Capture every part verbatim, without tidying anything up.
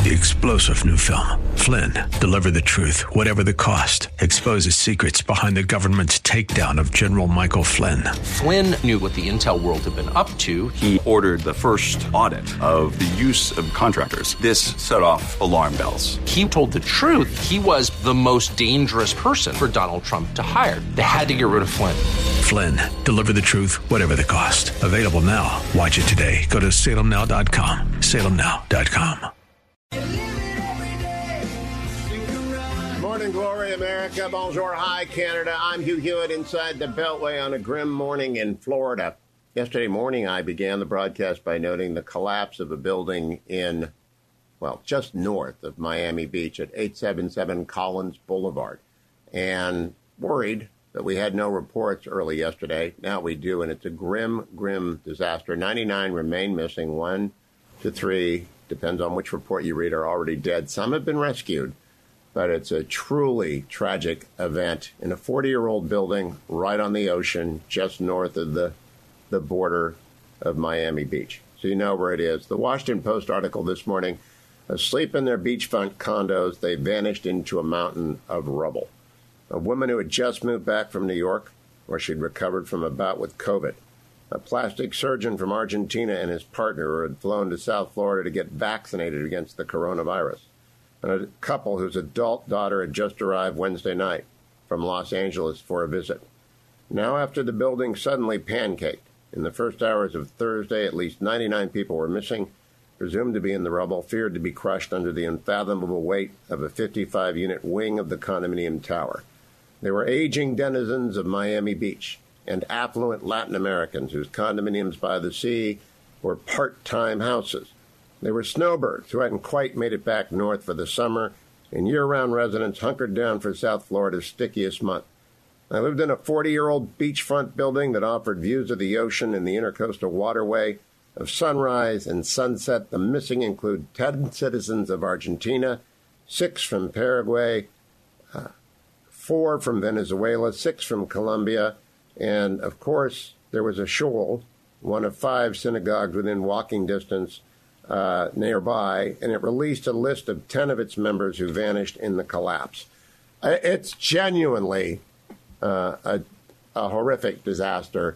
The explosive new film, Flynn, deliver the truth, whatever the cost, exposes secrets behind the government's takedown of General Michael Flynn. Flynn knew what the intel world had been up to. He ordered the first audit of the use of contractors. This set off alarm bells. He told the truth. He was the most dangerous person for Donald Trump to hire. They had to get rid of Flynn. Flynn, deliver the truth, whatever the cost. Available now. Watch it today. Go to salem now dot com. salem now dot com. Morning glory, America. Bonjour, hi, Canada. I'm Hugh Hewitt inside the Beltway on a grim morning in Florida. Yesterday morning, I began the broadcast by noting the collapse of a building in, well, just north of Miami Beach at eight seventy-seven Collins Boulevard. And worried that we had no reports early yesterday. Now we do, and it's a grim, grim disaster. ninety-nine remain missing. One to three, depends on which report you read, are already dead. Some have been rescued. But it's a truly tragic event in a forty-year-old building right on the ocean, just north of the, the border of Miami Beach. So you know where it is. The Washington Post article this morning, asleep in their beachfront condos, they vanished into a mountain of rubble. A woman who had just moved back from New York, where she'd recovered from a bout with COVID. A plastic surgeon from Argentina and his partner who had flown to South Florida to get vaccinated against the coronavirus. And a couple whose adult daughter had just arrived Wednesday night from Los Angeles for a visit. Now, after the building suddenly pancaked, in the first hours of Thursday, at least ninety-nine people were missing, presumed to be in the rubble, feared to be crushed under the unfathomable weight of a fifty-five unit wing of the condominium tower. They were aging denizens of Miami Beach and affluent Latin Americans whose condominiums by the sea were part-time houses. They were snowbirds who hadn't quite made it back north for the summer, and year-round residents hunkered down for South Florida's stickiest month. I lived in a forty-year-old beachfront building that offered views of the ocean and the intercoastal waterway, of sunrise and sunset. The missing include ten citizens of Argentina, six from Paraguay, uh, four from Venezuela, six from Colombia, and, of course, there was a shul, one of five synagogues within walking distance, Uh, nearby, and it released a list of ten of its members who vanished in the collapse. It's genuinely uh, a, a horrific disaster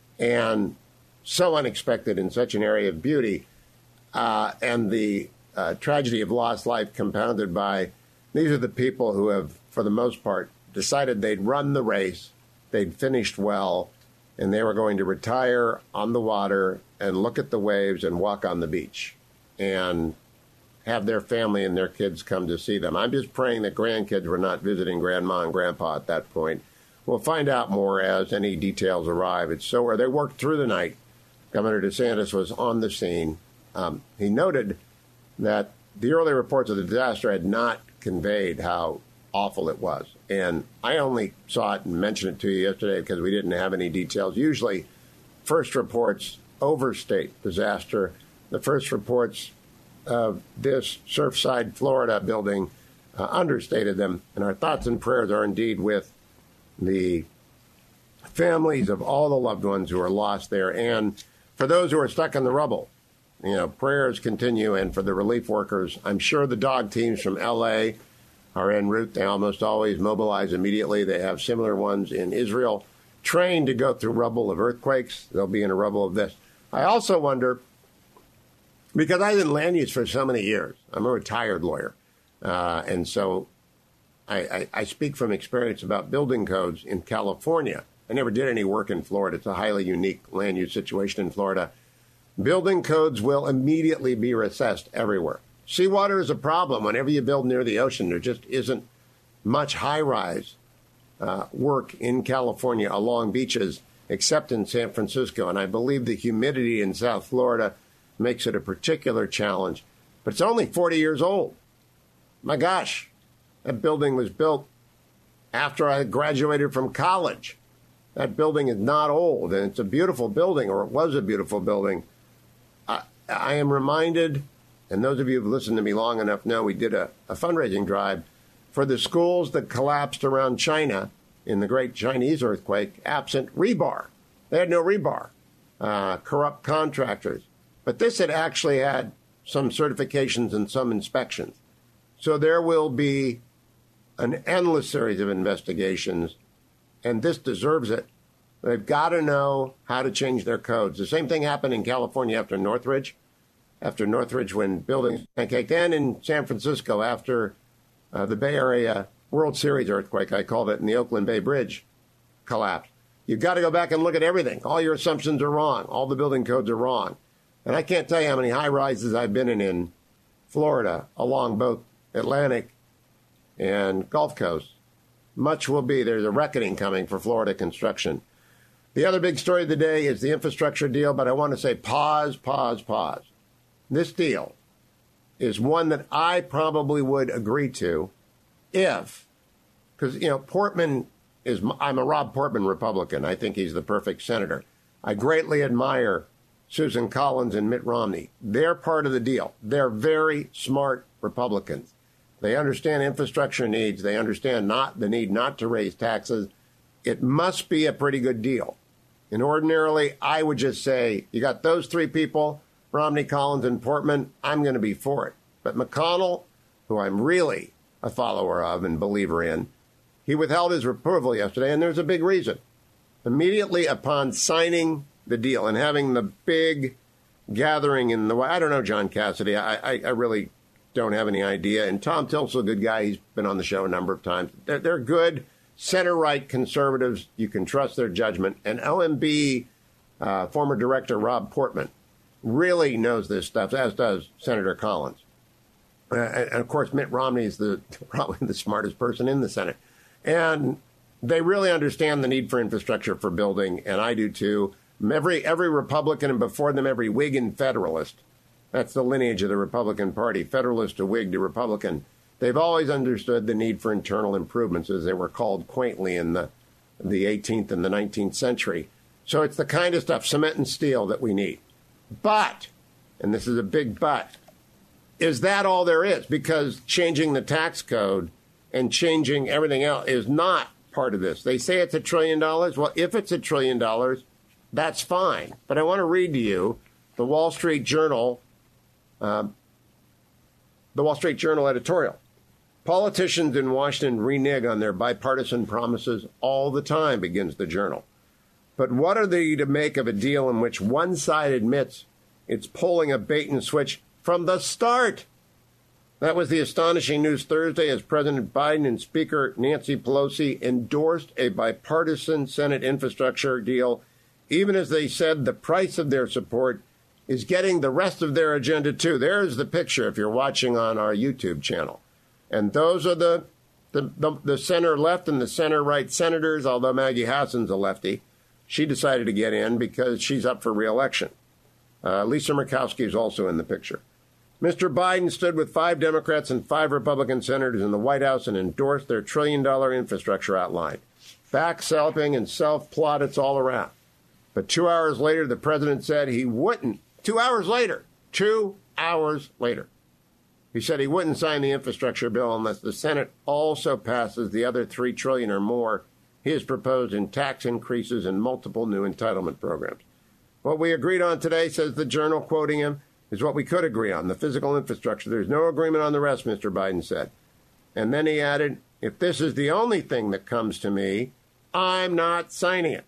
and so unexpected in such an area of beauty. Uh, and the uh, tragedy of lost life compounded by these are the people who have, for the most part, decided they'd run the race, they'd finished well, and they were going to retire on the water and look at the waves and walk on the beach and have their family and their kids come to see them. I'm just praying that grandkids were not visiting grandma and grandpa at that point. We'll find out more as any details arrive. It's so where they worked through the night. Governor DeSantis was on the scene. Um, he noted that the early reports of the disaster had not conveyed how awful it was. And I only saw it and mentioned it to you yesterday because we didn't have any details. Usually, first reports overstate disaster. The first reports of this Surfside, Florida building uh, understated them. And our thoughts and prayers are indeed with the families of all the loved ones who are lost there. And for those who are stuck in the rubble, you know, prayers continue. And for the relief workers, I'm sure the dog teams from L A are en route. They almost always mobilize immediately. They have similar ones in Israel, trained to go through rubble of earthquakes. They'll be in a rubble of this. I also wonder, because I was in land use for so many years, I'm a retired lawyer, uh, and so I, I, I speak from experience about building codes in California. I never did any work in Florida. It's a highly unique land use situation in Florida. Building codes will immediately be reassessed everywhere. Seawater is a problem. Whenever you build near the ocean, there just isn't much high-rise uh, work in California along beaches, except in San Francisco. And I believe the humidity in South Florida makes it a particular challenge. But it's only forty years old. My gosh, that building was built after I graduated from college. That building is not old, and it's a beautiful building, or it was a beautiful building. I, I am reminded, and those of you who've listened to me long enough know we did a, a fundraising drive for the schools that collapsed around China in the great Chinese earthquake, absent rebar. They had no rebar, uh, corrupt contractors. But this had actually had some certifications, and some inspections. So there will be an endless series of investigations, and this deserves it. They've got to know how to change their codes. The same thing happened in California after Northridge, after Northridge when buildings pancaked, and in San Francisco after uh, the Bay Area World Series earthquake, I called it, and the Oakland Bay Bridge collapsed. You've got to go back and look at everything. All your assumptions are wrong. All the building codes are wrong. And I can't tell you how many high-rises I've been in in Florida along both Atlantic and Gulf Coast. Much will be. There's a reckoning coming for Florida construction. The other big story of the day is the infrastructure deal, but I want to say pause, pause, pause. This deal is one that I probably would agree to if, because, you know, Portman is, I'm a Rob Portman Republican. I think he's the perfect senator. I greatly admire Susan Collins and Mitt Romney. They're part of the deal. They're very smart Republicans. They understand infrastructure needs. They understand not the need not to raise taxes. It must be a pretty good deal. And ordinarily, I would just say, you got those three people, Romney, Collins, and Portman, I'm going to be for it. But McConnell, who I'm really a follower of and believer in, he withheld his approval yesterday, and there's a big reason. Immediately upon signing the deal and having the big gathering in the, I don't know, John Cassidy, I, I, I really don't have any idea. And Tom Tillis, a good guy. He's been on the show a number of times. They're, they're good center-right conservatives. You can trust their judgment. And O M B uh, former director Rob Portman really knows this stuff, as does Senator Collins. Uh, and, of course, Mitt Romney is the, probably the smartest person in the Senate. And they really understand the need for infrastructure for building, and I do too. Every every Republican, and before them every Whig and Federalist, that's the lineage of the Republican Party, Federalist to Whig to Republican. They've always understood the need for internal improvements, as they were called quaintly in the, the eighteenth and the nineteenth century. So it's the kind of stuff, cement and steel, that we need. But, and this is a big but, is that all there is? Because changing the tax code and changing everything else is not part of this. They say it's a trillion dollars. Well, if it's a trillion dollars, that's fine. But I want to read to you the Wall Street Journal, uh, the Wall Street Journal editorial. Politicians in Washington renege on their bipartisan promises all the time, begins the Journal. But what are they to make of a deal in which one side admits it's pulling a bait and switch from the start? That was the astonishing news Thursday as President Biden and Speaker Nancy Pelosi endorsed a bipartisan Senate infrastructure deal, even as they said the price of their support is getting the rest of their agenda too. There's the picture if you're watching on our YouTube channel. And those are the the, the, the center left and the center right senators, although Maggie Hassan's a lefty. She decided to get in because she's up for re-election. Uh, Lisa Murkowski is also in the picture. Mister Biden stood with five Democrats and five Republican senators in the White House and endorsed their trillion-dollar infrastructure outline. Back-selling and self-plaudits all around. But two hours later, the president said he wouldn't. Two hours later. Two hours later. He said he wouldn't sign the infrastructure bill unless the Senate also passes the other three trillion dollars or more he has proposed in tax increases and multiple new entitlement programs. What we agreed on today, says the Journal, quoting him, is what we could agree on, the physical infrastructure. There's no agreement on the rest, Mister Biden said. And then he added, if this is the only thing that comes to me, I'm not signing it.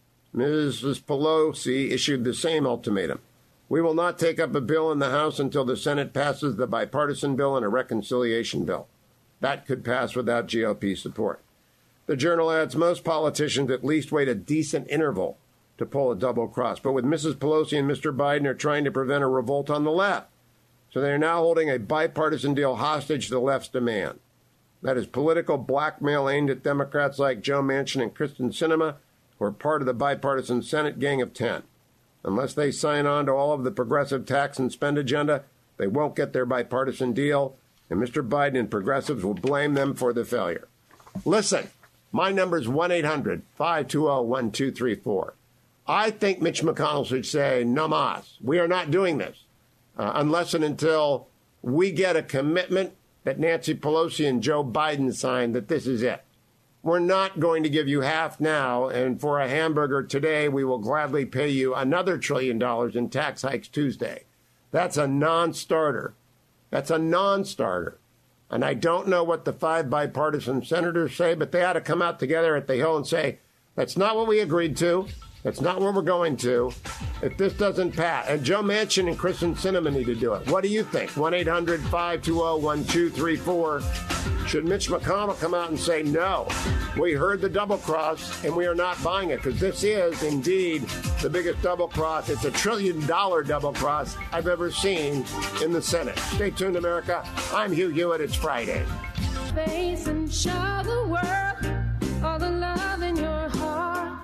Missus Pelosi issued the same ultimatum. We will not take up a bill in the House until the Senate passes the bipartisan bill and a reconciliation bill. That could pass without G O P support. The Journal adds most politicians at least wait a decent interval to pull a double cross. But with Missus Pelosi and Mister Biden are trying to prevent a revolt on the left. So they are now holding a bipartisan deal hostage to the left's demand. That is political blackmail aimed at Democrats like Joe Manchin and Kristen Sinema, who are part of the bipartisan Senate gang of ten. Unless they sign on to all of the progressive tax and spend agenda, they won't get their bipartisan deal, and Mister Biden and progressives will blame them for the failure. Listen, my number is one eight hundred five two zero one two three four. I think Mitch McConnell should say, no mas. We are not doing this uh, unless and until we get a commitment that Nancy Pelosi and Joe Biden signed that this is it. We're not going to give you half now, and for a hamburger today, we will gladly pay you another trillion dollars in tax hikes Tuesday. That's a non-starter. That's a non-starter. And I don't know what the five bipartisan senators say, but they ought to come out together at the Hill and say, that's not what we agreed to. That's not what we're going to. If this doesn't pass, and Joe Manchin and Kristen Sinema need to do it. What do you think? one eight hundred five two zero one two three four. Should Mitch McConnell come out and say, no, we heard the double cross and we are not buying it? Because this is indeed the biggest double cross. It's a trillion dollar double cross I've ever seen in the Senate. Stay tuned, America. I'm Hugh Hewitt. It's Friday. Face and show the world all the love in your heart.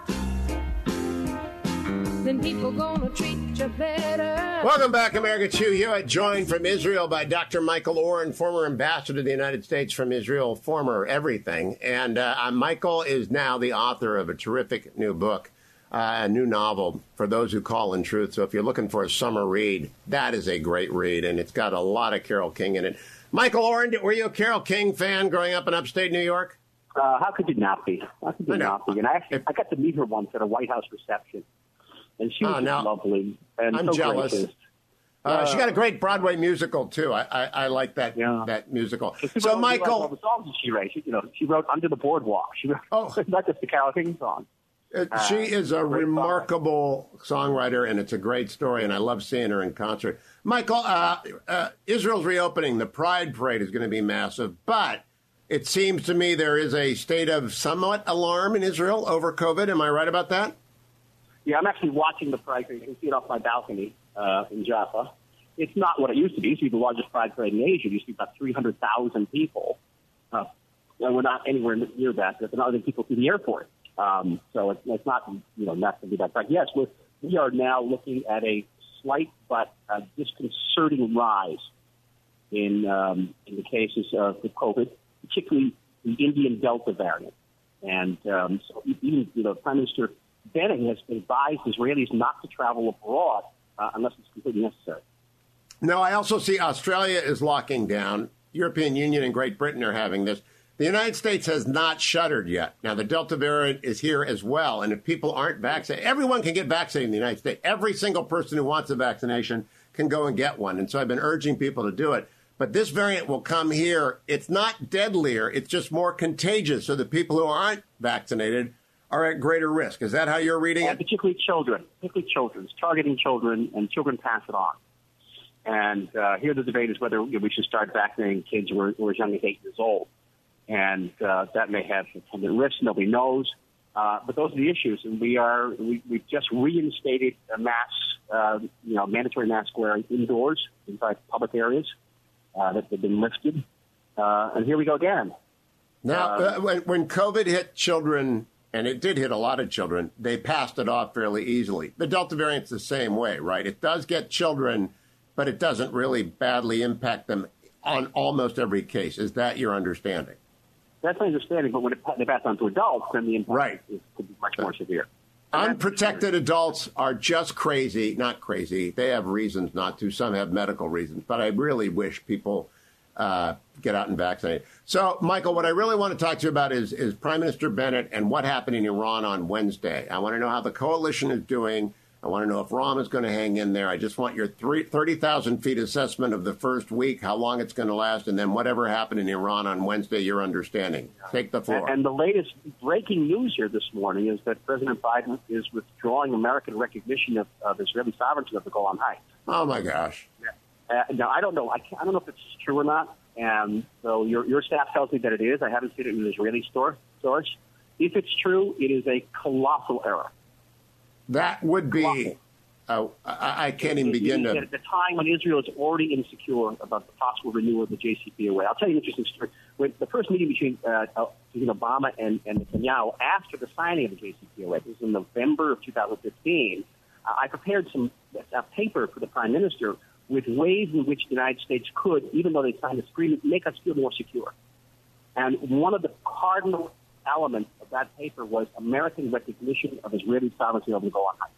Then people gonna treat you better. Welcome back, America. It's Hugh Hewitt, joined from Israel by Doctor Michael Oren, former ambassador to the United States from Israel, former everything. And uh, Michael is now the author of a terrific new book, uh, a new novel for those who call in truth. So if you're looking for a summer read, that is a great read, and it's got a lot of Carole King in it. Michael Oren, were you a Carole King fan growing up in upstate New York? Uh, how could you not be? How could you not be? And I actually I got to meet her once at a White House reception. And she was oh, now, lovely and I'm so jealous. gracious. Uh, uh, she got a great Broadway musical too. I I, I like that yeah. that musical. So, so Michael, all the songs that she wrote, she, you know, she wrote "Under the Boardwalk." She wrote oh, not just the Carole King song. Uh, she is a remarkable song. songwriter, and it's a great story. And I love seeing her in concert. Michael, uh, uh, Israel's reopening. The Pride Parade is going to be massive, but it seems to me there is a state of somewhat alarm in Israel over COVID. Am I right about that? Yeah, I'm actually watching the Pride Parade. You can see it off my balcony uh, in Jaffa. It's not what it used to be. It used to be the largest Pride Parade in Asia. It used to be about three hundred thousand people. Uh, and we're not anywhere near that. There's another people through the airport. Um, so it's, it's not, you know, not going to be that bad. Yes, we're, we are now looking at a slight but uh, disconcerting rise in um, in the cases of the COVID, particularly the Indian Delta variant. And um, so even, you know, Prime Minister Bennett has advised Israelis not to travel abroad uh, unless it's completely necessary. No, I also see Australia is locking down. European Union and Great Britain are having this. The United States has not shuttered yet. Now, the Delta variant is here as well. And if people aren't vaccinated, everyone can get vaccinated in the United States. Every single person who wants a vaccination can go and get one. And so I've been urging people to do it. But this variant will come here. It's not deadlier. It's just more contagious. So the people who aren't vaccinated are at greater risk. Is that how you're reading uh, it? Particularly children. Particularly children. It's targeting children, and children pass it on. And uh, here the debate is whether we should start vaccinating kids who are, who are as young as eight years old. And uh, that may have attendant risks. Nobody knows. Uh, but those are the issues. And we are, we, we've just reinstated a mask, uh, you know, mandatory mask wearing indoors, inside public areas uh, that have been lifted. Uh, and here we go again. Now, uh, uh, when, when COVID hit children, and it did hit a lot of children, they passed it off fairly easily. The Delta variant's the same way, right? It does get children, but it doesn't really badly impact them on almost every case. Is that your understanding? That's my understanding, but when it, they pass on to adults, then the impact right. is, could be much more severe. Unprotected adults are just crazy. Not crazy. They have reasons not to. Some have medical reasons. But I really wish people uh, get out and vaccinate. So, Michael, what I really want to talk to you about is, is Prime Minister Bennett and what happened in Iran on Wednesday. I want to know how the coalition is doing. I want to know if Ram is going to hang in there. I just want your thirty thousand feet assessment of the first week, how long it's going to last, and then whatever happened in Iran on Wednesday, your understanding. Take the floor. And, and the latest breaking news here this morning is that President Biden is withdrawing American recognition of, of Israeli sovereignty of the Golan Heights. Oh, my gosh. Uh, now, I don't know. I, can't, I don't know if it's true or not. And so your, your staff tells me that it is. I haven't seen it in an Israeli store, source. If it's true, it is a colossal error. That would be, uh, I, I can't even begin to. At the time when Israel is already insecure about the possible renewal of the J C P O A. I'll tell you an interesting story. When the first meeting between, uh, between Obama and, and Netanyahu after the signing of the J C P O A, this was in November of two thousand fifteen, uh, I prepared some a paper for the Prime Minister with ways in which the United States could, even though they signed this agreement, make us feel more secure. And one of the cardinal elements of that paper was American recognition of Israeli sovereignty over the Golan Heights.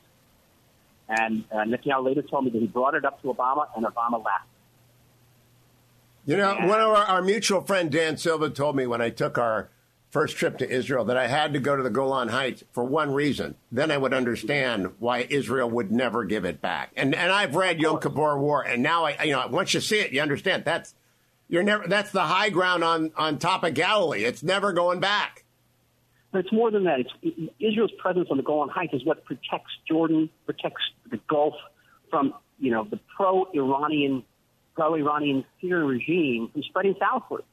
And uh, Netanyahu later told me that he brought it up to Obama, and Obama laughed. You know, and one of our, our mutual friend Dan Silva told me when I took our first trip to Israel that I had to go to the Golan Heights for one reason. Then I would understand why Israel would never give it back. And and I've read Yom Kippur War, and now I you know once you see it, you understand that's you're never that's the high ground on, on top of Galilee. It's never going back. But it's more than that. It's Israel's presence on the Golan Heights is what protects Jordan, protects the Gulf from you know the pro-Iranian, pro-Iranian Syrian regime from spreading southward.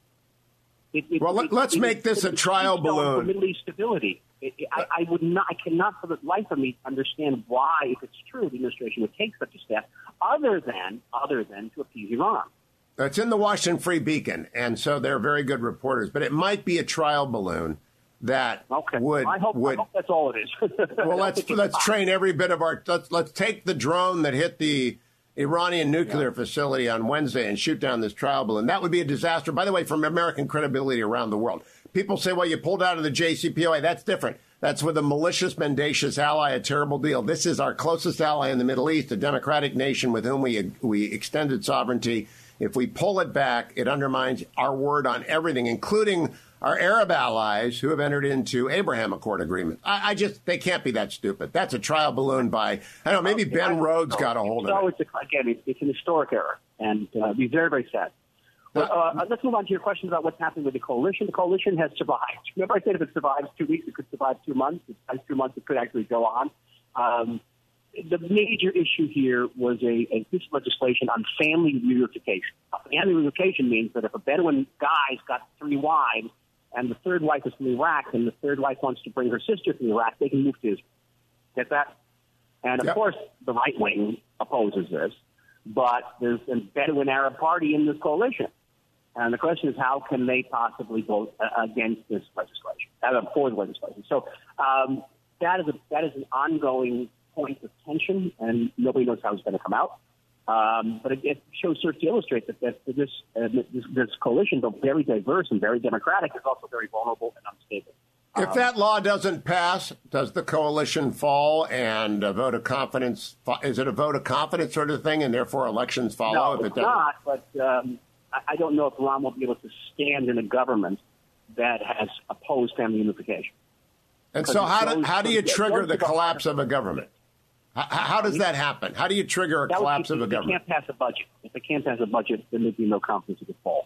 It, it, well, it, let's it, make it, this it, a trial for balloon. Middle East stability. It, it, I, I would not. I cannot, for the life of me, understand why, if it's true, the administration would take such a step, other than other than to appease Iran. It's in the Washington Free Beacon, and so they're very good reporters. But it might be a trial balloon that okay. would. I hope, would I hope that's all it is. Well, let's let's train every bit of our. Let's let's take the drone that hit the Iranian nuclear yeah. facility on Wednesday and shoot down this trial balloon. That would be a disaster, by the way, from American credibility around the world. People say, well, you pulled out of the J C P O A. That's different. That's with a malicious, mendacious ally, a terrible deal. This is our closest ally in the Middle East, a democratic nation with whom we we extended sovereignty. If we pull it back, it undermines our word on everything, including our Arab allies who have entered into Abraham Accord agreement. I, I just, they can't be that stupid. That's a trial balloon by, I don't know, maybe Ben Rhodes got a hold of so it. It's a, again, it's, it's an historic error, and uh, it'd be very, very sad. But, uh, let's move on to your question about what's happening with the coalition. The coalition has survived. Remember I said if it survives two weeks, it could survive two months. If it survives two months, it could actually go on. Um, the major issue here was a, a piece of legislation on family reunification. Family reunification means that if a Bedouin guy's got three wives, and the third wife is from Iraq, and the third wife wants to bring her sister from Iraq, they can move to Israel. Get that? And, of yep. course, the right wing opposes this, but there's a Bedouin Arab party in this coalition. And the question is, how can they possibly vote uh, against this legislation, uh, for the legislation? So um, that is a, that is an ongoing point of tension, and nobody knows how it's going to come out. Um, but it, it shows, serves to illustrate that, that this, uh, this this coalition, though very diverse and very democratic, is also very vulnerable and unstable. If um, that law doesn't pass, does the coalition fall and a vote of confidence? Is it a vote of confidence sort of thing, and therefore elections follow? No, if it it's doesn't? not. But um, I, I don't know if Iran will be able to stand in a government that has opposed family unification. And so, how do how do you goes, trigger goes the to collapse of a government? How, how does that happen? How do you trigger a That collapse would, of a if they government? can't pass a budget. If they can't pass a budget, then there'd be no confidence it could fall.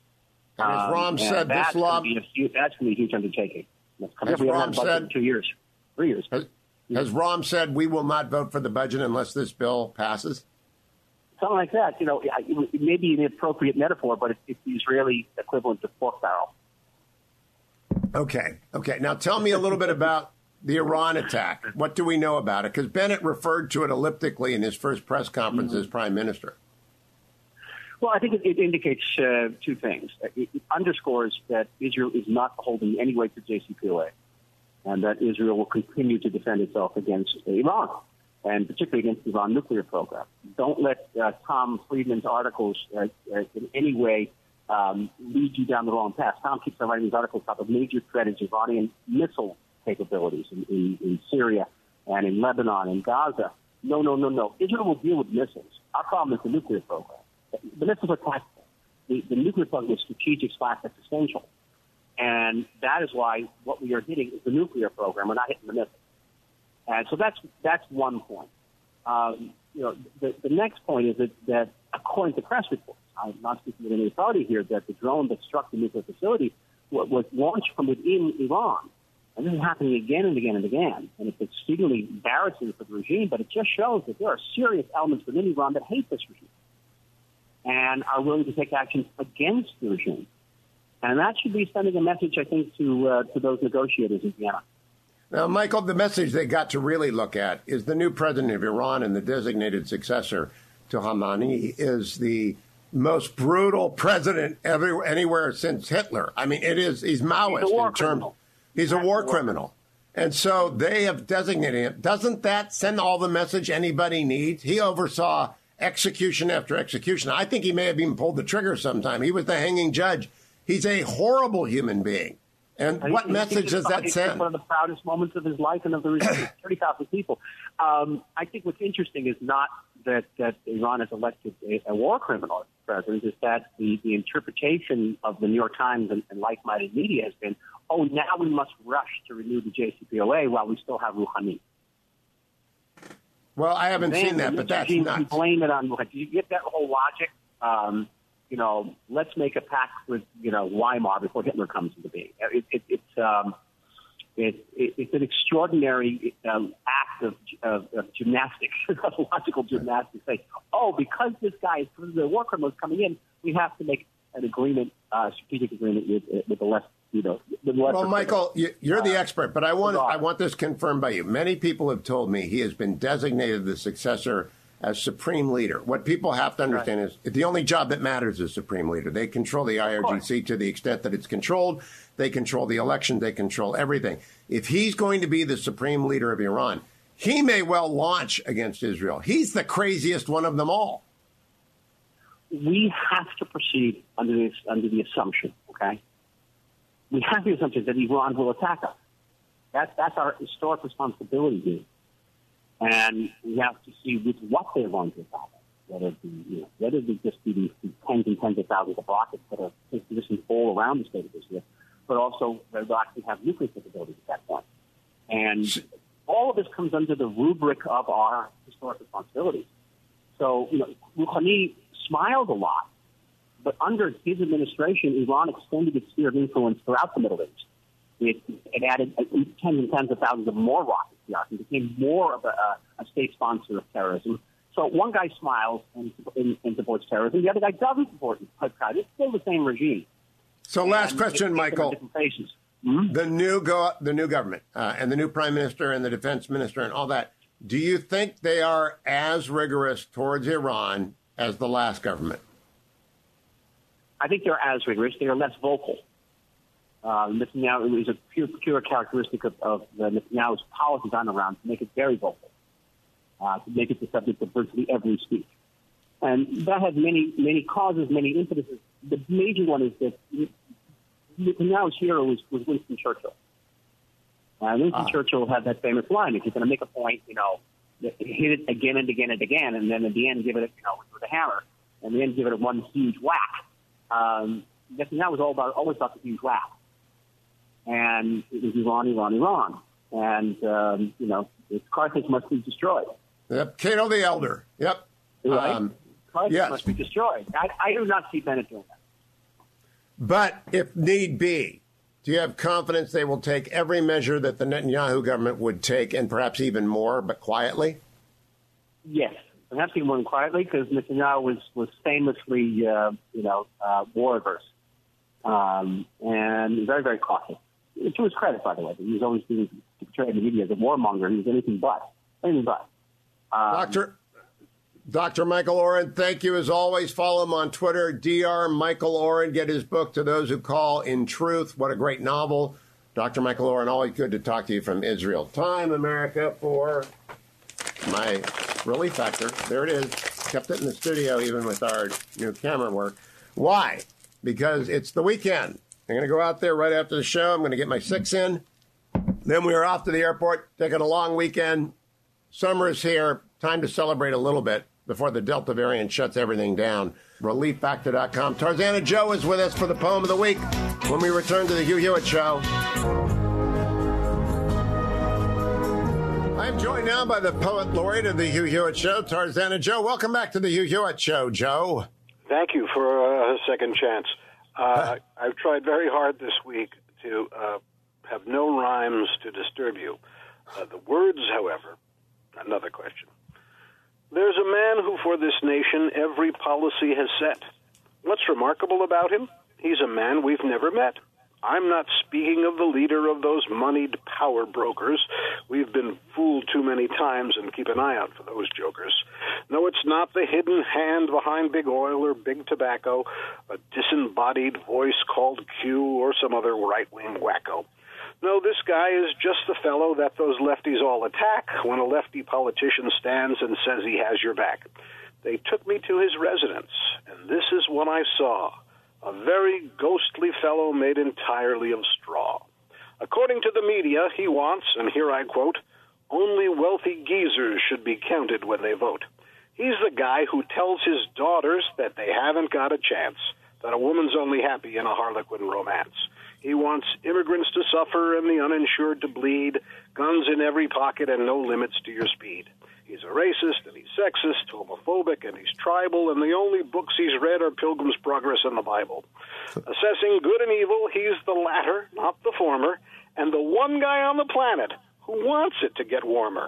And as Rom Um, said, and this that's law. Gonna be a huge, that's going to be a huge undertaking. As we haven't Rom had a budget said- in two years, three years. As, as Rom said, we will not vote for the budget unless this bill passes. Something like that. You know, it may be an appropriate metaphor, but it's, it's the Israeli equivalent of pork barrel. Okay. Okay. Now tell me a little bit about the Iran attack. What do we know about it? Because Bennett referred to it elliptically in his first press conference mm-hmm. as prime minister. Well, I think it, it indicates uh, two things. It, it underscores that Israel is not beholden in any way to J C P O A, and that Israel will continue to defend itself against Iran, and particularly against the Iran nuclear program. Don't let uh, Tom Friedman's articles uh, uh, in any way um, lead you down the wrong path. Tom keeps on writing these articles about the major threat is Iranian missile capabilities in, in, in Syria and in Lebanon and Gaza. No, no, no, no. Israel will deal with missiles. Our problem is the nuclear program. The missiles are tactical. The, the nuclear program is strategic slash existential. And that is why what we are hitting is the nuclear program. We're not hitting the missiles. And so that's that's one point. Um, you know, the, the next point is that, that according to press reports, I'm not speaking with any authority here, that the drone that struck the nuclear facility was, was launched from within Iran. And this is happening again and again and again. And it's exceedingly embarrassing for the regime, but it just shows that there are serious elements within Iran that hate this regime and are willing to take action against the regime. And that should be sending a message, I think, to uh, to those negotiators in Vienna. Now, Michael, the message they got to really look at is the new president of Iran and the designated successor to Khamenei is the most brutal president ever, anywhere since Hitler. I mean, it is, he's Maoist he's in terms, he's a war criminal. And so they have designated him. Doesn't that send all the message anybody needs? He oversaw execution after execution. I think he may have even pulled the trigger sometime. He was the hanging judge. He's a horrible human being. And what he, message does that send? One of the proudest moments of his life and of the regime, thirty thousand people. Um, I think what's interesting is not that, that Iran has elected a, a war criminal president is that the, the interpretation of the New York Times and, and like-minded media has been, oh, now we must rush to renew the J C P O A while we still have Rouhani. Well, I haven't then, seen that, but that's you, nuts. You blame it on Rouhani. Do you get that whole logic? Um, you know, let's make a pact with, you know, Weimar before Hitler comes into being. It, it, it's um, it, it, it's an extraordinary um, act of, of, of gymnastics, logical gymnastics. Say, oh, because this guy, because the war criminal is coming in, we have to make an agreement, uh, strategic agreement with, with the less, you know, the less. Well, Michael, you're the uh, expert, but I want I want this confirmed by you. Many people have told me he has been designated the successor as supreme leader. What people have to understand right. is the only job that matters is supreme leader. They control the I R G C to the extent that it's controlled. They control the election. They control everything. If he's going to be the supreme leader of Iran, he may well launch against Israel. He's the craziest one of them all. We have to proceed under this, under the assumption, okay? We have the assumption that Iran will attack us. That, that's our historic responsibility here. And we have to see with what they're going to attack us, whether it be, you know, whether it just be the, the tens and tens of thousands of rockets that are positioned all around the state of Israel, but also whether they'll actually have nuclear capabilities at that point. And all of this comes under the rubric of our historic responsibilities. So, you know, Rouhani smiled a lot, but under his administration, Iran extended its sphere of influence throughout the Middle East. It, it added tens and tens of thousands of more rockets to Iraq and became more of a, a state sponsor of terrorism. So one guy smiles and, and, and supports terrorism. The other guy doesn't support it. It's still the same regime. So last and question, Michael. Mm-hmm. The new go, the new government uh, and the new prime minister and the defense minister and all that, do you think they are as rigorous towards Iran as the last government? I think they're as rigorous. They are less vocal. Uh, Netanyahu is a pure, pure characteristic of, of the Netanyahu's policies on Iran to make it very vocal, uh, to make it the subject of virtually every speech. And that has many, many causes, many impetuses. The major one is that Netanyahu's hero was, was Winston Churchill. Uh, Winston ah. Churchill had that famous line, if you're going to make a point, you know, hit it again and again and again, and then at the end give it, you know, with a hammer, and then give it one huge whack. Um, Netanyahu was all about, always about the huge whack. And it was Iran, Iran, Iran. And, um, you know, Carthage must be destroyed. Yep, Cato the Elder. Yep. Right? Um, Carthage yes. must be destroyed. I, I do not see Bennett doing that. But if need be, do you have confidence they will take every measure that the Netanyahu government would take, and perhaps even more, but quietly? Yes, perhaps even more quietly, because Netanyahu was, was famously, uh, you know, uh, war averse. Um, and very, very cautious. To his credit, by the way, he was always being portrayed in the media as a warmonger. He was anything but. Anything but. Um, Doctor Doctor Michael Oren, thank you as always. Follow him on Twitter, Doctor Michael Oren. Get his book, To Those Who Call in Truth. What a great novel. Doctor Michael Oren, always good to talk to you from Israel. Time, America, for my relief factor. There it is. Kept it in the studio even with our new camera work. Why? Because it's the weekend. I'm going to go out there right after the show. I'm going to get my six in. Then we are off to the airport, taking a long weekend. Summer is here. Time to celebrate a little bit before the Delta variant shuts everything down. relief factor dot com. Tarzana Joe is with us for the poem of the week when we return to the Hugh Hewitt Show. I'm joined now by the poet laureate of the Hugh Hewitt Show, Tarzana Joe. Welcome back to the Hugh Hewitt Show, Joe. Thank you for a second chance. Uh, I've tried very hard this week to uh, have no rhymes to disturb you. Uh, the words, however, another question. There's a man who for this nation every policy has set. What's remarkable about him? He's a man we've never met. I'm not speaking of the leader of those moneyed power brokers. We've been fooled too many times, and keep an eye out for those jokers. No, it's not the hidden hand behind big oil or big tobacco, a disembodied voice called Q or some other right-wing wacko. No, this guy is just the fellow that those lefties all attack when a lefty politician stands and says he has your back. They took me to his residence, and this is what I saw. A very ghostly fellow made entirely of straw. According to the media, he wants, and here I quote, only wealthy geezers should be counted when they vote. He's the guy who tells his daughters that they haven't got a chance, that a woman's only happy in a Harlequin romance. He wants immigrants to suffer and the uninsured to bleed, guns in every pocket and no limits to your speed. He's a racist, and he's sexist, homophobic, and he's tribal, and the only books he's read are Pilgrim's Progress and the Bible. Assessing good and evil, he's the latter, not the former, and the one guy on the planet who wants it to get warmer.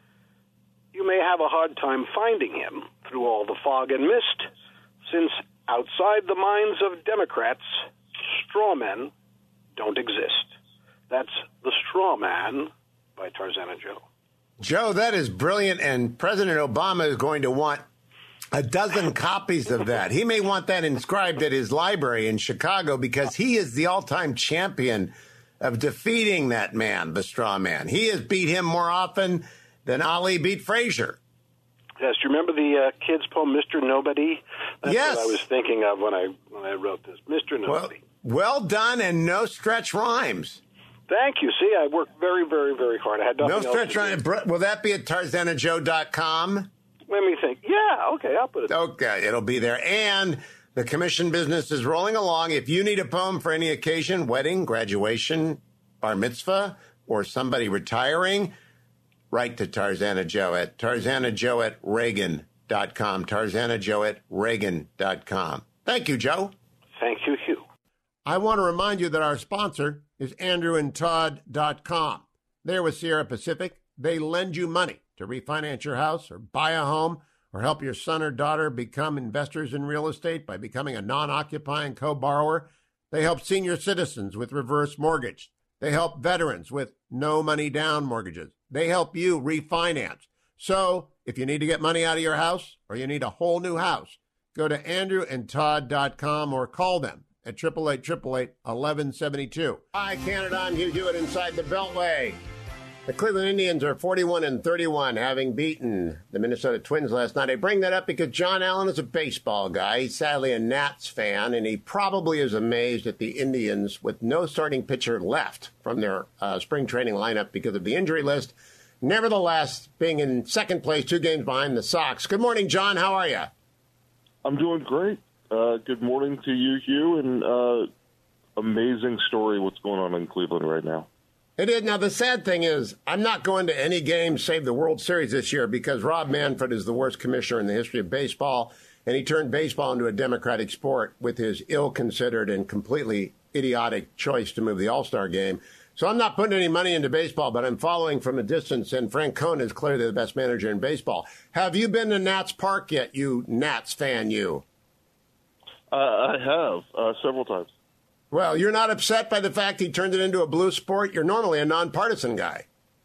You may have a hard time finding him through all the fog and mist, since outside the minds of Democrats, straw men don't exist. That's The Straw Man by Tarzana Joe. Joe, that is brilliant, and President Obama is going to want a dozen copies of that. He may want that inscribed at his library in Chicago because he is the all-time champion of defeating that man, the straw man. He has beat him more often than Ali beat Frazier. Yes, do you remember the uh, kids' poem, Mister Nobody? That's yes. what I was thinking of when I when I wrote this, Mister Nobody. Well, well done, and no stretch rhymes. Thank you. See, I worked very, very, very hard. I had nothing no else stretch to rhymes. do. Will that be at tarzana joe dot com? Let me think. Yeah, okay, I'll put it there. Okay, it'll be there. And the commission business is rolling along. If you need a poem for any occasion, wedding, graduation, bar mitzvah, or somebody retiring, write to Tarzana Joe at tarzana joe at reagan dot com. tarzana joe at reagan dot com. Thank you, Joe. Thank you, Hugh. I want to remind you that our sponsor is andrew and todd dot com. They're with Sierra Pacific. They lend you money to refinance your house or buy a home or help your son or daughter become investors in real estate by becoming a non-occupying co-borrower. They help senior citizens with reverse mortgage. They help veterans with no money down mortgages. They help you refinance. So if you need to get money out of your house or you need a whole new house, go to andrew and todd dot com or call them at eight eight eight, eight eight eight, one one seven two. Hi, Canada. I'm Hugh Hewitt inside the Beltway. The Cleveland Indians are forty-one and thirty-one, having beaten the Minnesota Twins last night. I bring that up because John Allen is a baseball guy. He's sadly a Nats fan, and he probably is amazed at the Indians with no starting pitcher left from their uh, spring training lineup because of the injury list. Nevertheless, being in second place, two games behind the Sox. Good morning, John. How are you? I'm doing great. Uh, good morning to you, Hugh, and uh, amazing story what's going on in Cleveland right now. It is. Now, the sad thing is, I'm not going to any games save the World Series this year because Rob Manfred is the worst commissioner in the history of baseball, and he turned baseball into a democratic sport with his ill-considered and completely idiotic choice to move the All-Star game. So I'm not putting any money into baseball, but I'm following from a distance, and Frank Cohn is clearly the best manager in baseball. Have you been to Nats Park yet, you Nats fan, you? Uh, I have, uh, several times. Well, you're not upset by the fact he turned it into a blue sport? You're normally a nonpartisan guy.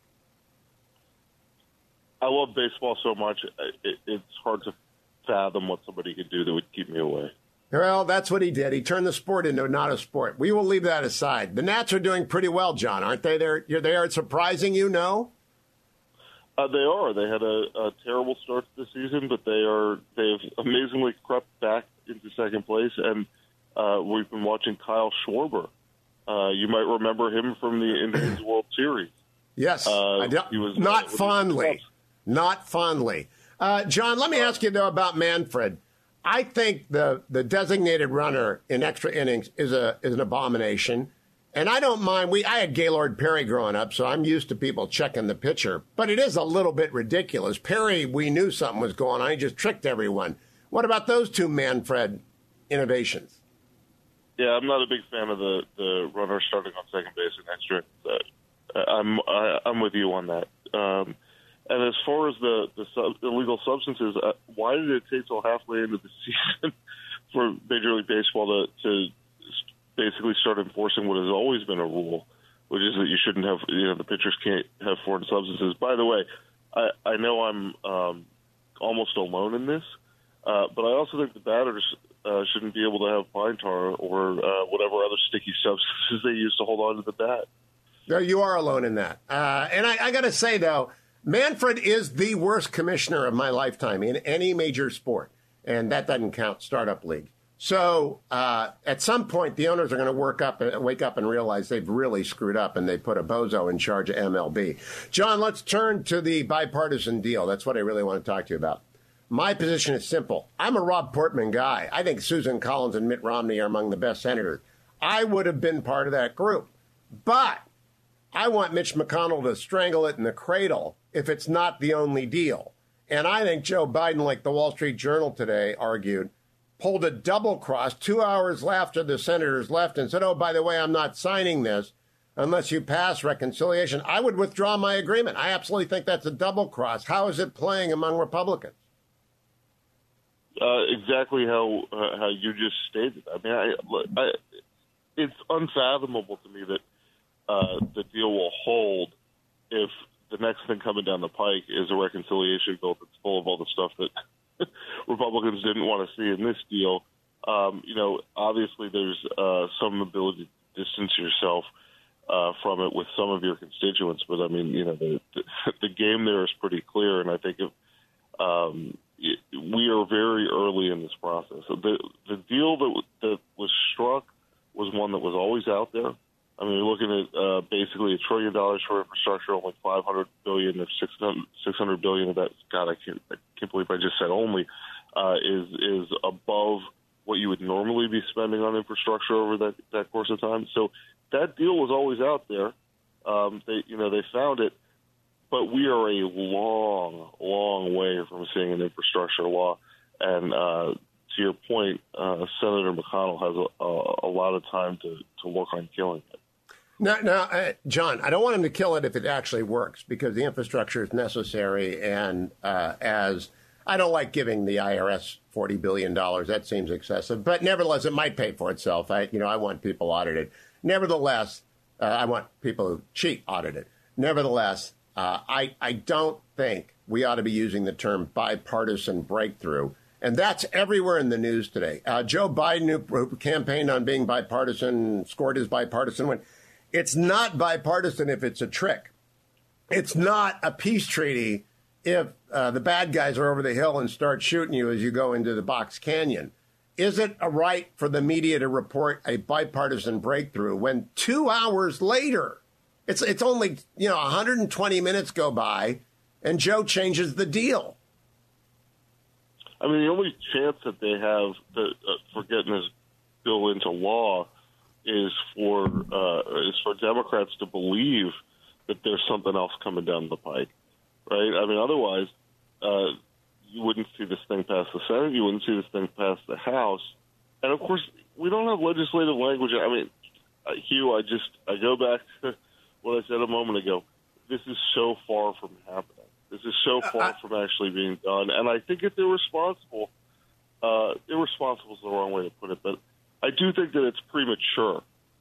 I love baseball so much, it, it's hard to fathom what somebody could do that would keep me away. Well, that's what he did. He turned the sport into not a sport. We will leave that aside. The Nats are doing pretty well, John, aren't they? They're, they are surprising you, no? Uh, they are. They had a, a terrible start to the season, but they are they've amazingly crept back into second place, and uh, we've been watching Kyle Schwarber. Uh, you might remember him from the Indians World Series. Yes, uh, I do, he was not uh, fondly, not fondly. Uh, John, let me ask you though about Manfred. I think the the designated runner in extra innings is a is an abomination. And I don't mind. We I had Gaylord Perry growing up, so I'm used to people checking the pitcher. But it is a little bit ridiculous. Perry, we knew something was going on. He just tricked everyone. What about those two Manfred innovations? Yeah, I'm not a big fan of the, the runner starting on second base in extra. Uh, I'm I, I'm with you on that. Um, and as far as the the sub, illegal substances, uh, why did it take till halfway into the season for Major League Baseball to to basically start enforcing what has always been a rule, which is that you shouldn't have, you know, the pitchers can't have foreign substances. By the way, I, I know I'm um, almost alone in this, uh, but I also think the batters uh, shouldn't be able to have pine tar or uh, whatever other sticky substances they use to hold on to the bat. No, you are alone in that. Uh, and I, I got to say, though, Manfred is the worst commissioner of my lifetime in any major sport, and that doesn't count startup league. So uh, at some point, the owners are going to work up, wake up and realize they've really screwed up, and they put a bozo in charge of M L B. John, let's turn to the bipartisan deal. That's what I really want to talk to you about. My position is simple. I'm a Rob Portman guy. I think Susan Collins and Mitt Romney are among the best senators. I would have been part of that group. But I want Mitch McConnell to strangle it in the cradle if it's not the only deal. And I think Joe Biden, like the Wall Street Journal today argued, pulled a double cross two hours after the senators left and said, oh, by the way, I'm not signing this unless you pass reconciliation. I would withdraw my agreement. I absolutely think that's a double cross. How is it playing among Republicans? Uh, exactly how uh, how you just stated. I mean, I, I, it's unfathomable to me that uh, the deal will hold if the next thing coming down the pike is a reconciliation bill that's full of all the stuff that Republicans didn't want to see in this deal. Um, you know, obviously there's uh, some ability to distance yourself uh, from it with some of your constituents, but I mean, you know, the, the, the game there is pretty clear, and I think if, um, it, we are very early in this process. The the deal that that was struck was one that was always out there. I mean, you're looking at uh, basically a trillion dollars for infrastructure, only five hundred billion or six hundred billion of that. God, I can't, I can't believe I just said only uh, is is above what you would normally be spending on infrastructure over that, that course of time. So that deal was always out there. Um, they, you know, they found it, but we are a long, long way from seeing an infrastructure law. And uh, to your point, uh, Senator McConnell has a, a, a lot of time to, to work on killing it. Now, now uh, John, I don't want him to kill it if it actually works, because the infrastructure is necessary. And uh, as I don't like giving the I R S forty billion dollars. That seems excessive. But nevertheless, it might pay for itself. I, you know, I want people audited. Nevertheless, uh, I want people who cheat audited. Nevertheless, uh, I, I don't think we ought to be using the term bipartisan breakthrough. And that's everywhere in the news today. Uh, Joe Biden, who campaigned on being bipartisan, scored his bipartisan win. It's not bipartisan if it's a trick. It's not a peace treaty if uh, the bad guys are over the hill and start shooting you as you go into the Box Canyon. Is it a right for the media to report a bipartisan breakthrough when two hours later, it's it's only, you know, one hundred twenty minutes go by and Joe changes the deal? I mean, the only chance that they have to, uh, for getting this bill into law is for uh, is for Democrats to believe that there's something else coming down the pike, right? I mean, otherwise, uh, you wouldn't see this thing pass the Senate. You wouldn't see this thing pass the House. And, of course, we don't have legislative language. I mean, uh, Hugh, I just I go back to what I said a moment ago. This is so far from happening. This is so far uh, from actually being done. And I think it's irresponsible. Uh, irresponsible is the wrong way to put it, but I do think that it's premature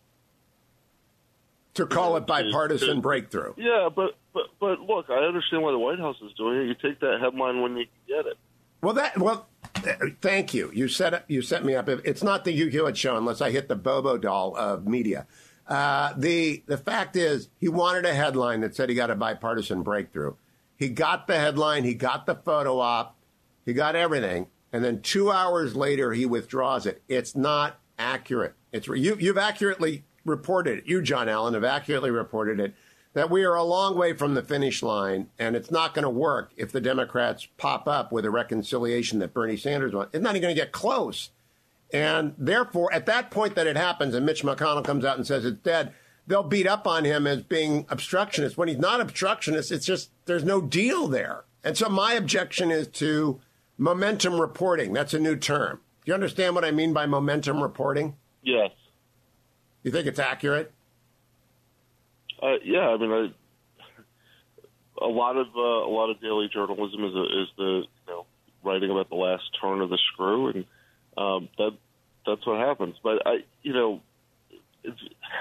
to call it bipartisan it, breakthrough. Yeah, but, but but look, I understand why the White House is doing it. You take that headline when you can get it. Well, that well, thank you. You set you set me up. It's not the Hugh Hewitt show unless I hit the Bobo doll of media. Uh, the the fact is, he wanted a headline that said he got a bipartisan breakthrough. He got the headline. He got the photo op. He got everything. And then two hours later, he withdraws it. It's not accurate. It's you, you've accurately reported it. You, John Allen, have accurately reported it, that we are a long way from the finish line, and it's not going to work if the Democrats pop up with a reconciliation that Bernie Sanders wants. It's not even going to get close. And therefore, at that point that it happens and Mitch McConnell comes out and says it's dead, they'll beat up on him as being obstructionist. When he's not obstructionist, it's just there's no deal there. And so my objection is to momentum reporting. That's a new term. Do you understand what I mean by momentum reporting? Yes. You think it's accurate? Uh, yeah, I mean, I, a lot of uh, a lot of daily journalism is, a, is the you know writing about the last turn of the screw, and um, that that's what happens. But I, you know, it's,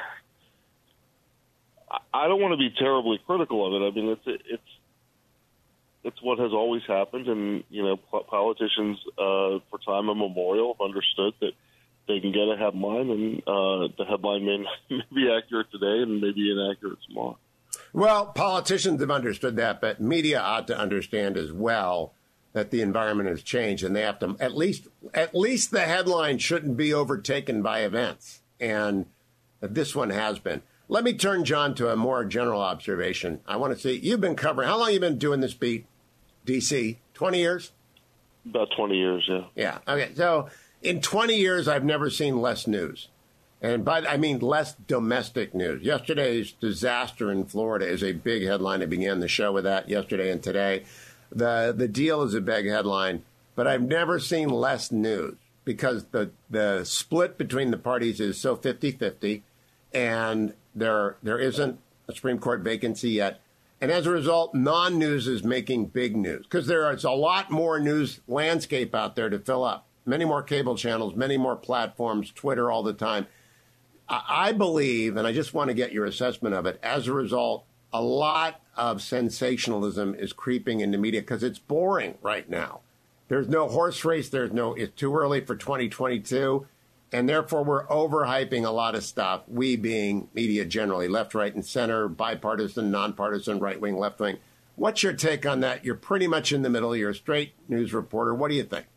I don't want to be terribly critical of it. I mean, it's it's it's what has always happened, and you know, politicians uh, for time immemorial have understood that they can get a headline, and uh, the headline may, may be accurate today and may be inaccurate tomorrow. Well, politicians have understood that, but media ought to understand as well that the environment has changed, and they have to at least at least the headline shouldn't be overtaken by events, and this one has been. Let me turn, John, to a more general observation. I want to see, you've been covering, how long have you been doing this beat, D C? twenty years? About twenty years, yeah. Yeah. Okay. So in twenty years, I've never seen less news. And by I mean less domestic news. Yesterday's disaster in Florida is a big headline. I began the show with that yesterday and today. The the deal is a big headline, but I've never seen less news because the the split between the parties is so fifty-fifty, and there there isn't a Supreme Court vacancy yet. And as a result, non-news is making big news because there is a lot more news landscape out there to fill up. Many more cable channels, many more platforms, Twitter all the time. I believe, and I just want to get your assessment of it, as a result, a lot of sensationalism is creeping into media because it's boring right now. There's no horse race. There's no, it's too early for twenty twenty-two. And therefore, we're overhyping a lot of stuff, we being media generally, left, right, and center, bipartisan, nonpartisan, right-wing, left-wing. What's your take on that? You're pretty much in the middle. You're a straight news reporter. What do you think?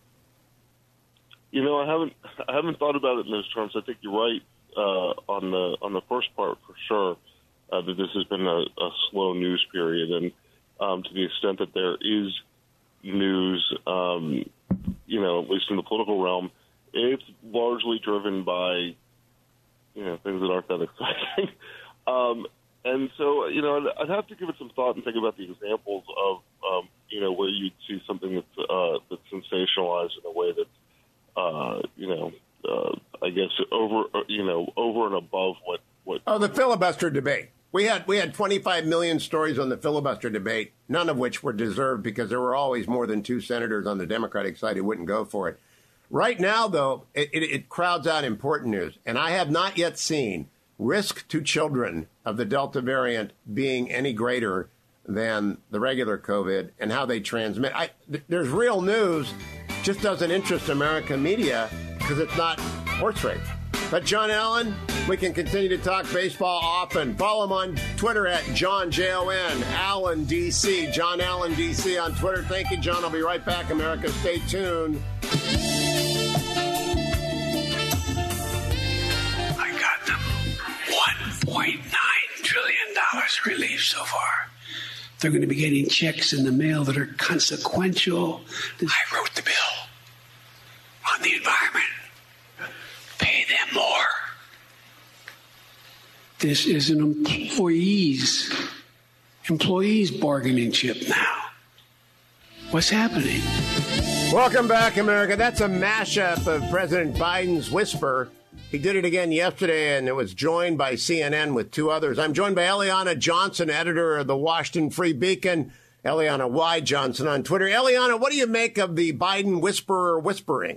You know, I haven't I haven't thought about it in those terms. I think you're right uh, on the on the first part for sure, uh, that this has been a, a slow news period. And um, to the extent that there is news, um, you know, at least in the political realm, it's largely driven by, you know, things that aren't that exciting. um, and so, you know, I'd, I'd have to give it some thought and think about the examples of, um, you know, where you'd see something that's, uh, that's sensationalized in a way that's, uh, you know, uh, I guess over, you know, over and above what, what. Oh, the filibuster debate. We had we had twenty-five million stories on the filibuster debate, none of which were deserved because there were always more than two senators on the Democratic side who wouldn't go for it. Right now, though, it, it, it crowds out important news. And I have not yet seen risk to children of the Delta variant being any greater than the regular COVID and how they transmit. I, th- there's real news, just doesn't interest American media because it's not horse race. But John Allen, we can continue to talk baseball often. Follow him on Twitter at John, J O N, Allen, D C. John Allen, D C on Twitter. Thank you, John. I'll be right back, America. Stay tuned. I got them. one point nine trillion dollars relief so far. They're going to be getting checks in the mail that are consequential. I wrote the bill on the environment. Pay them more. This is an employees, employees bargaining chip now. What's happening? Welcome back, America. That's a mashup of President Biden's whisper. He did it again yesterday, and it was joined by C N N with two others. I'm joined by Eliana Johnson, editor of the Washington Free Beacon. Eliana Y. Johnson on Twitter. Eliana, what do you make of the Biden whisperer whispering?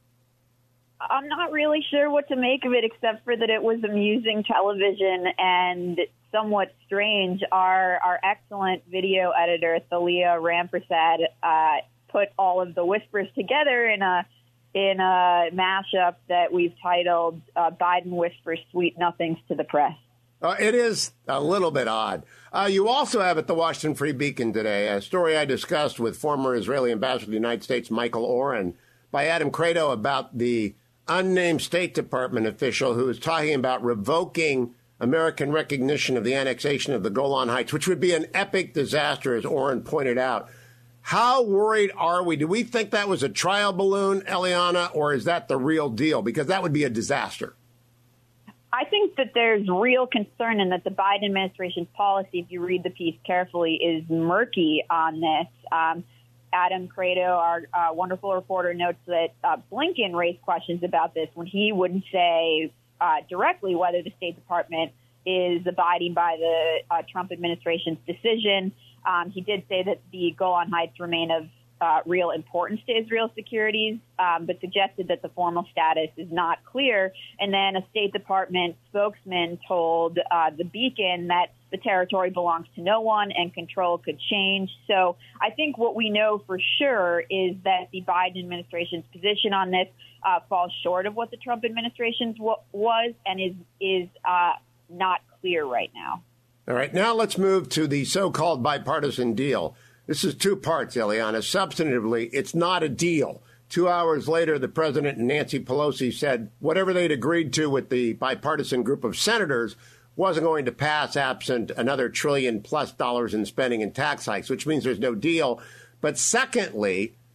I'm not really sure what to make of it, except for that it was amusing television and somewhat strange. Our our excellent video editor, Thalia Rampersad, uh, put all of the whispers together in a in a mashup that we've titled uh, Biden Whispers Sweet Nothings to the Press. Uh, it is a little bit odd. Uh, you also have at the Washington Free Beacon today a story I discussed with former Israeli ambassador to the United States, Michael Oren, by Adam Credo about the unnamed State Department official who is talking about revoking American recognition of the annexation of the Golan Heights, which would be an epic disaster, as Oren pointed out. How worried are we? Do we think that was a trial balloon, Eliana, or is that the real deal? Because that would be a disaster. I think that there's real concern and that the Biden administration's policy, if you read the piece carefully, is murky on this. Um, Adam Credo, our uh, wonderful reporter, notes that uh, Blinken raised questions about this when he wouldn't say uh, directly whether the State Department is abiding by the uh, Trump administration's decision. Um, he did say that the Golan Heights remain of uh, real importance to Israel's securities, um, but suggested that the formal status is not clear. And then a State Department spokesman told uh, the Beacon that the territory belongs to no one and control could change. So I think what we know for sure is that the Biden administration's position on this uh, falls short of what the Trump administration's w- was and is, is uh, not clear right now. All right. Now let's move to the so-called bipartisan deal. This is two parts, Eliana. Substantively, it's not a deal. Two hours later, the president and Nancy Pelosi said whatever they'd agreed to with the bipartisan group of senators wasn't going to pass absent another trillion plus dollars in spending and tax hikes, which means there's no deal. But secondly,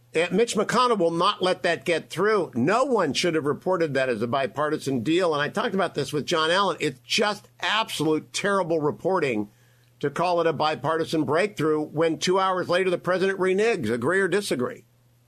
Mitch McConnell will not let that get through. No one should have reported that as a bipartisan deal. And I talked about this with John Allen. It's just absolute terrible reporting to call it a bipartisan breakthrough when two hours later the president reneges. Agree or disagree?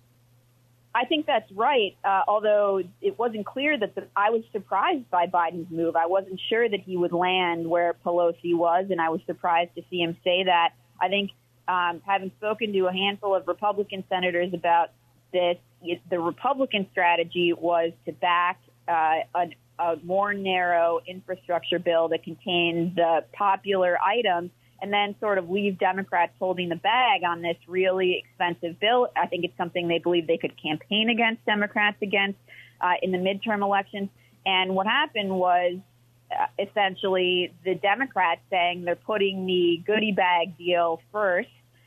I think that's right, uh, although it wasn't clear that the, I was surprised by Biden's move. I wasn't sure that he would land where Pelosi was, and I was surprised to see him say that. I think um, having spoken to a handful of Republican senators about this, it, the Republican strategy was to back uh, a, a more narrow infrastructure bill that contains the popular items and then sort of leave Democrats holding the bag on this really expensive bill. I think it's something they believe they could campaign against Democrats against uh, in the midterm elections. And what happened was uh, essentially the Democrats saying they're putting the goodie bag deal first.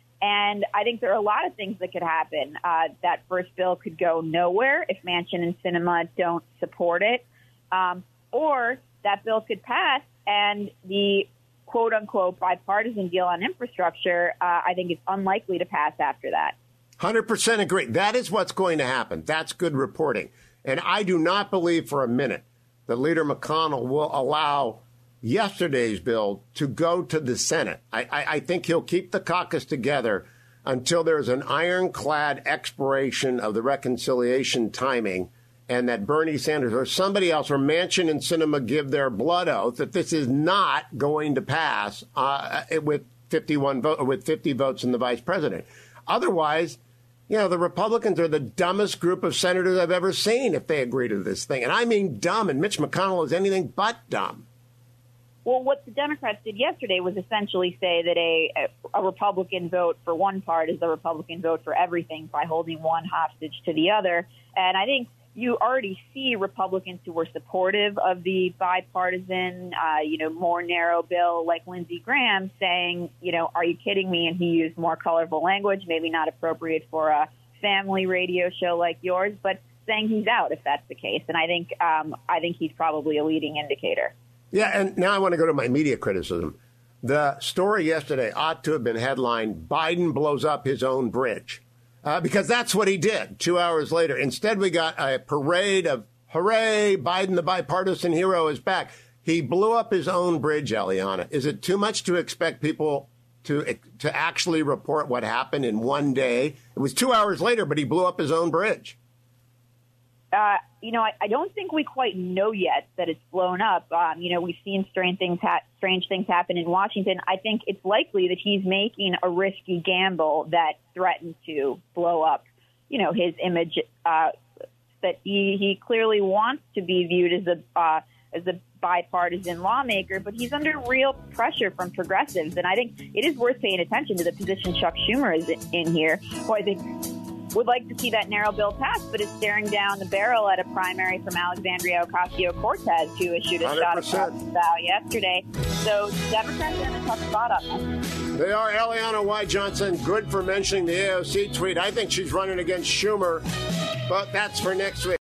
And I think there are a lot of things that could happen. Uh, that first bill could go nowhere if Manchin and Sinema don't support it. Um, or that bill could pass and the quote-unquote bipartisan deal on infrastructure, uh, I think it's unlikely to pass after that. one hundred percent agree. That is what's going to happen. That's good reporting. And I do not believe for a minute that Leader McConnell will allow yesterday's bill to go to the Senate. I, I, I think he'll keep the caucus together until there's an ironclad expiration of the reconciliation timing and that Bernie Sanders or somebody else or Manchin and Sinema give their blood oath that this is not going to pass uh, with fifty-one vote or with fifty votes in the vice president. Otherwise, you know, the Republicans are the dumbest group of senators I've ever seen if they agree to this thing. And I mean dumb, and Mitch McConnell is anything but dumb. Well, what the Democrats did yesterday was essentially say that a, a Republican vote for one part is a Republican vote for everything by holding one hostage to the other. And I think you already see Republicans who were supportive of the bipartisan, uh, you know, more narrow bill like Lindsey Graham saying, you know, are you kidding me? And he used more colorful language, maybe not appropriate for a family radio show like yours, but saying he's out if that's the case. And I think um, I think he's probably a leading indicator. Yeah, and now I want to go to my media criticism. The story yesterday ought to have been headlined, Biden blows up his own bridge. Uh, because that's what he did two hours later. Instead, we got a parade of, hooray, Biden, the bipartisan hero, is back. He blew up his own bridge, Eliana. Is it too much to expect people to to actually report what happened in one day? It was two hours later, but he blew up his own bridge. Uh, you know, I, I don't think we quite know yet that it's blown up. Um, you know, we've seen strange things, ha- strange things happen in Washington. I think it's likely that he's making a risky gamble that threatens to blow up, you know, his image. Uh, that he, he clearly wants to be viewed as a uh, as a bipartisan lawmaker, but he's under real pressure from progressives. And I think it is worth paying attention to the position Chuck Schumer is in here, who I think would like to see that narrow bill passed, but is staring down the barrel at a primary from Alexandria Ocasio-Cortez, who issued a shot across the bow yesterday. So Democrats are in a tough spot on this. They are. Eliana Y. Johnson, good for mentioning the A O C tweet. I think she's running against Schumer, but that's for next week.